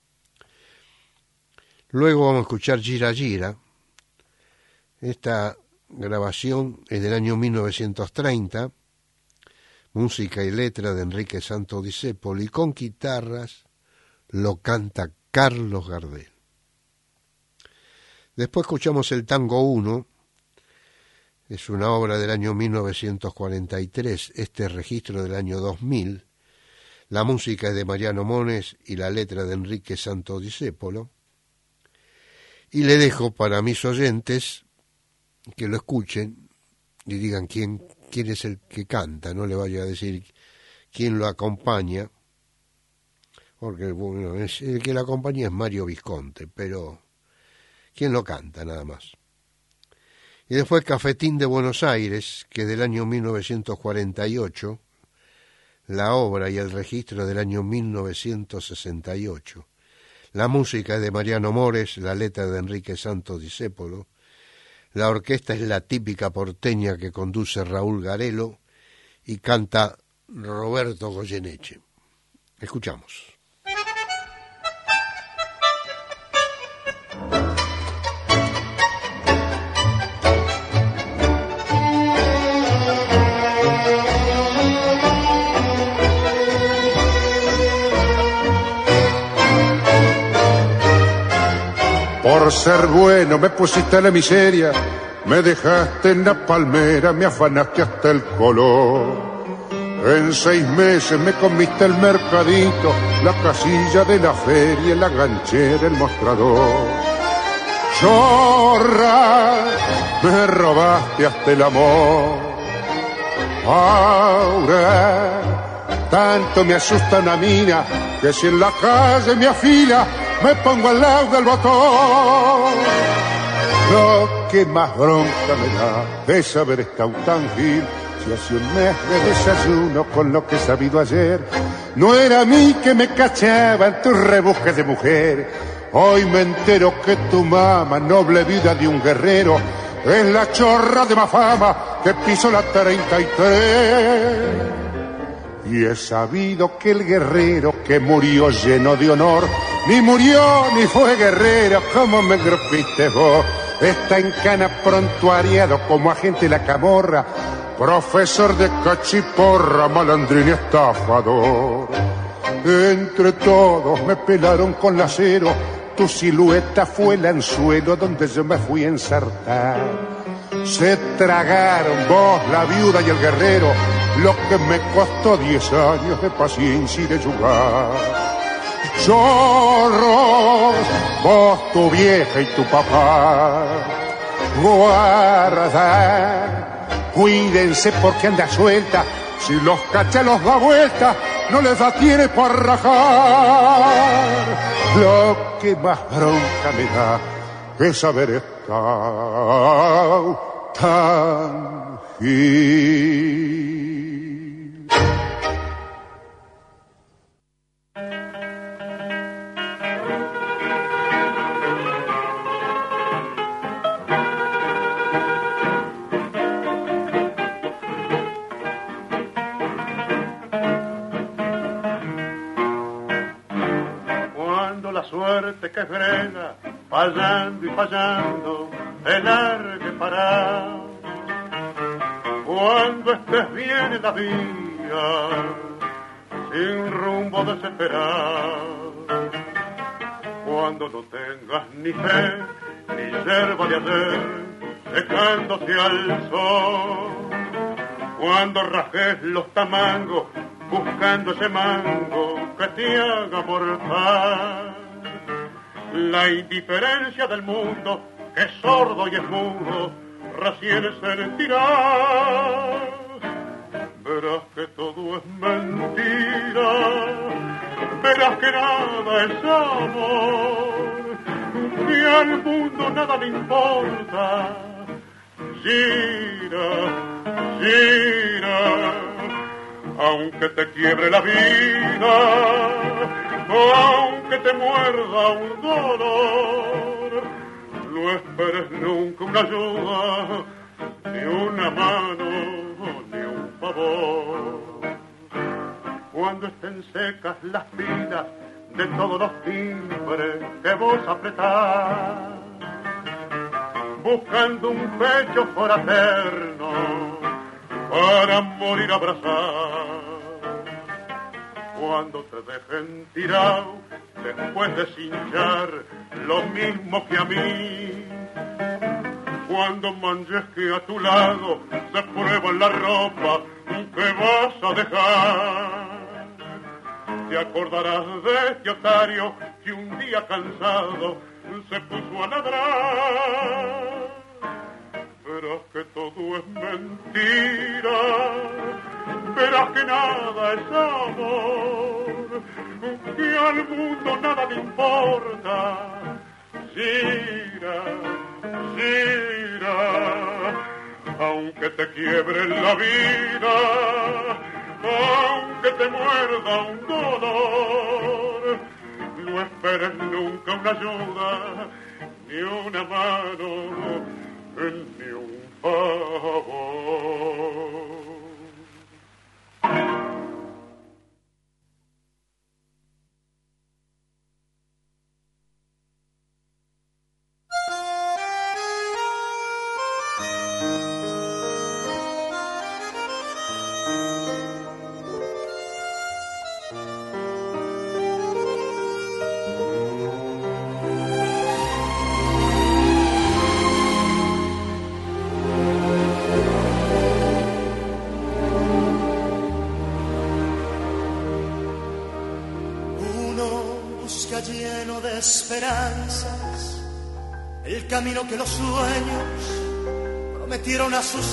B: Luego vamos a escuchar Gira Gira. Esta grabación es del año 1930, música y letra de Enrique Santos Discépolo y con guitarras lo canta Carlos Gardel. Después escuchamos el tango 1, Es una obra del año 1943, este registro del año 2000. La música es de Mariano Mones y la letra de Enrique Santo Discépolo. Y le dejo para mis oyentes que lo escuchen y digan quién es el que canta, no le vaya a decir quién lo acompaña, porque bueno, el que lo acompaña es Mario Visconti, pero quién lo canta nada más. Y después Cafetín de Buenos Aires, que es del año 1948, la obra y el registro del año 1968. La música es de Mariano Mores, la letra de Enrique Santo Discépolo. La orquesta es la típica porteña que conduce Raúl Garelo y canta Roberto Goyeneche. Escuchamos.
I: Por ser bueno me pusiste en la miseria, me dejaste en la palmera, me afanaste hasta el color. En 6 meses me comiste el mercadito, la casilla de la feria, la ganchera, el mostrador. Chorra, me robaste hasta el amor. Ahora, tanto me asusta una mina, que si en la calle me afila, me pongo al lado del botón. Lo que más bronca me da es haber estado tan gil. Si hace un mes de desayuno con lo que he sabido ayer, no era a mí que me cachaban tus rebusques de mujer. Hoy me entero que tu mamá, noble vida de un guerrero, es la chorra de más fama que pisó la 33. Y he sabido que el guerrero que murió lleno de honor, ni murió ni fue guerrero, como me engrupiste vos. Está en cana prontuariado como agente de la camorra, profesor de cachiporra, malandrín y estafador. Entre todos me pelaron con lacero, tu silueta fue el anzuelo donde yo me fui a ensartar. Se tragaron vos, la viuda y el guerrero, lo que me costó 10 años de paciencia y de jugar. Chorros, vos, tu vieja y tu papá, guarda, cuídense porque anda suelta, si los cacha los da vuelta, no les da tiene para rajar. Lo que más bronca me da es haber estado tan gil.
J: Suerte que frena, fallando y fallando, te largue parar. Cuando estés bien en la vía, sin rumbo desesperado, cuando no tengas ni fe, ni yerba de ayer, secándose al sol, cuando rajes los tamangos, buscando ese mango que te haga mortal. La indiferencia del mundo, que es sordo y es mudo, recién sentirás. Verás que todo es mentira, verás que nada es amor, que al mundo nada le importa. Gira, gira, aunque te quiebre la vida, aunque te muerda un dolor, no esperes nunca una ayuda, ni una mano, ni un favor. Cuando estén secas las pilas de todos los timbres que vos apretás, buscando un pecho fraterno para morir abrazado. Cuando te dejen tirado, después de cinchar lo mismo que a mí, cuando manches que a tu lado se prueba la ropa que vas a dejar. Te acordarás de este otario que un día cansado se puso a ladrar. Verás que todo es mentira, verás que nada es amor, que al mundo nada le importa. Gira, gira, aunque te quiebre la vida, aunque te muerda un dolor, no esperes nunca una ayuda, ni una mano, ni un favor.
E: Lleno de esperanzas, el camino que los sueños prometieron a sus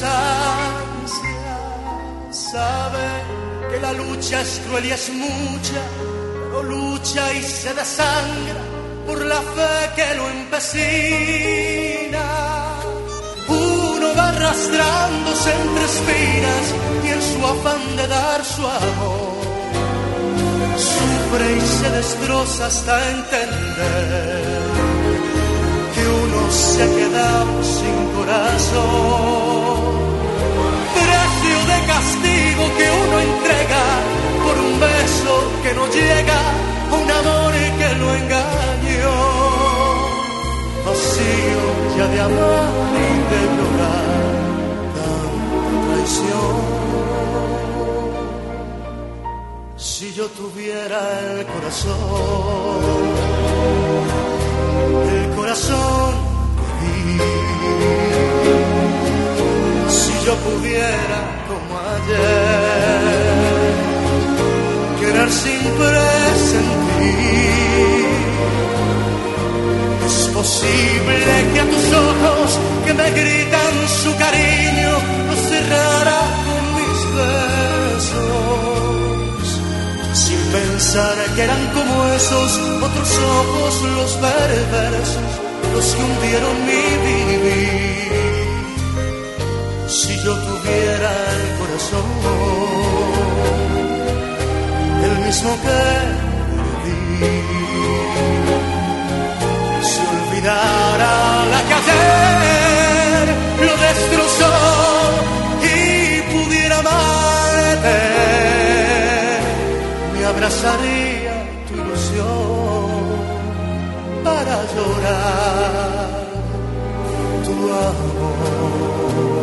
E: ansias. Sabe que la lucha es cruel y es mucha, pero lucha y se desangra por la fe que lo empecina. Uno va arrastrándose entre espinas y en su afán de dar su amor sufre y se destroza hasta entender que uno se ha quedado sin corazón. Precio de castigo que uno entrega por un beso que no llega, a un amor que lo engañó. Vacío ya de amar y de llorar tanta traición. Si yo tuviera el corazón que di, si yo pudiera como ayer querer sin presentir, es posible que a tus ojos que me gritan su cariño los cerrara con mis besos, sin pensar que eran como esos otros ojos los perversos, los que hundieron mi vivir. Si yo tuviera el corazón, el mismo que perdí, si olvidara la que ayer lo destrozó y pudiera amarte, abrazaría tu ilusión para llorar tu amor.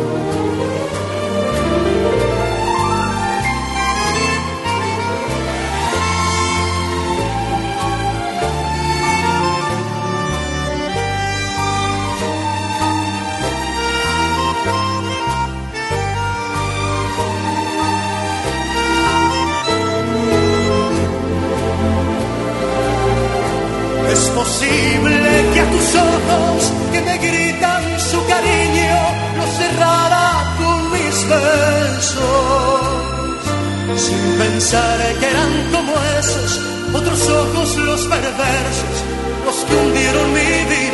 E: Es posible que a tus ojos que me gritan su cariño los cerrara con mis besos, sin pensar que eran como esos otros ojos los perversos, los que hundieron mi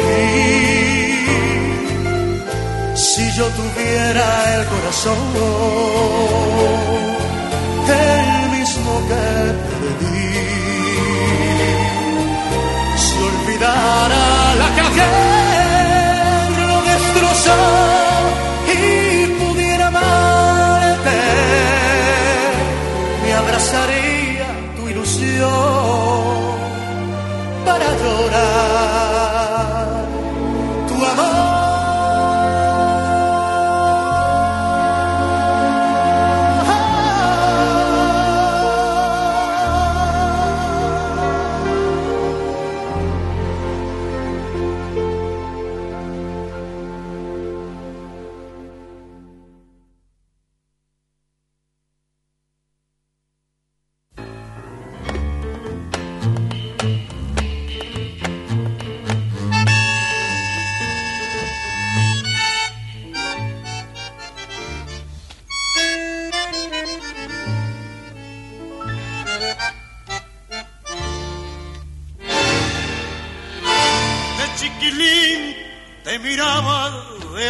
E: vivir. Si yo tuviera el corazón, el mismo que perdí, olvidara la que ayer lo destrozó y pudiera amarte, me abrazaría tu ilusión para llorar tu amor.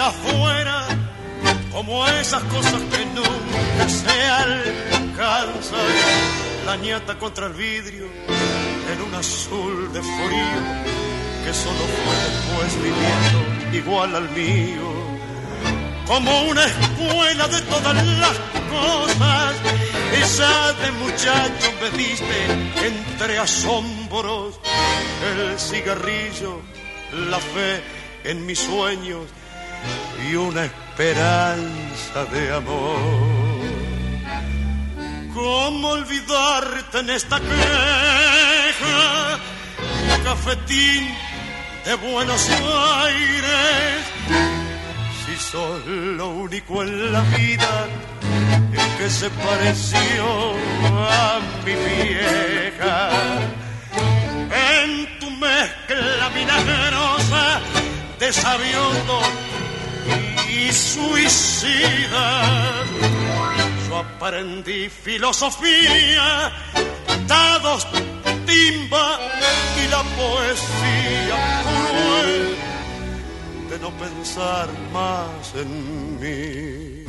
E: afuera, como esas cosas que nunca se alcanzan. La ñata contra el vidrio en un azul de frío que solo fue después viviendo igual al mío. Como una escuela de todas las cosas, esa de muchacho me diste entre asombros, el cigarrillo, la fe en mis sueños y una esperanza de amor. ¿Cómo olvidarte en esta queja? Cafetín de Buenos Aires, si sos lo único en la vida que se pareció a mi vieja. En tu mezcla milagrosa de sabiondo y suicida, yo aprendí filosofía, dados, timba y la poesía cruel de no pensar más en mí.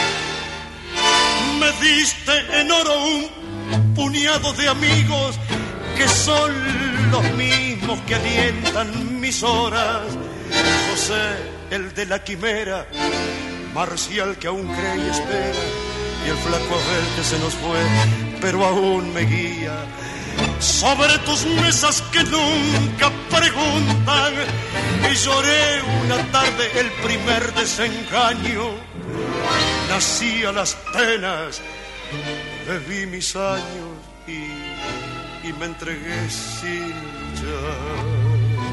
E: Me diste en oro un puñado de amigos que son los mismos que alientan mis horas. José, el de la quimera, Marcial que aún cree y espera, y el flaco Abel que se nos fue, pero aún me guía. Sobre tus mesas que nunca preguntan, y lloré una tarde el primer desengaño. Nací a las penas, bebí mis años y me entregué sin ya.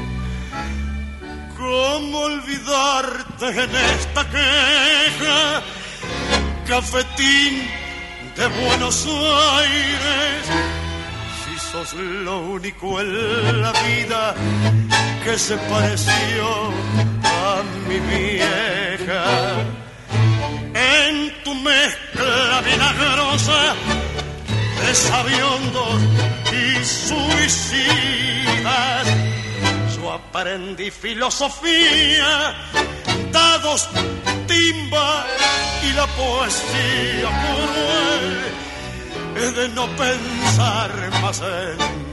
E: ¿Cómo olvidarte en esta queja? Cafetín de Buenos Aires, si sos lo único en la vida que se pareció a mi vieja. En tu mezcla milagrosa de sabiondos y suicidas, yo aprendí filosofía, dados, timba y la poesía cruel de no pensar más en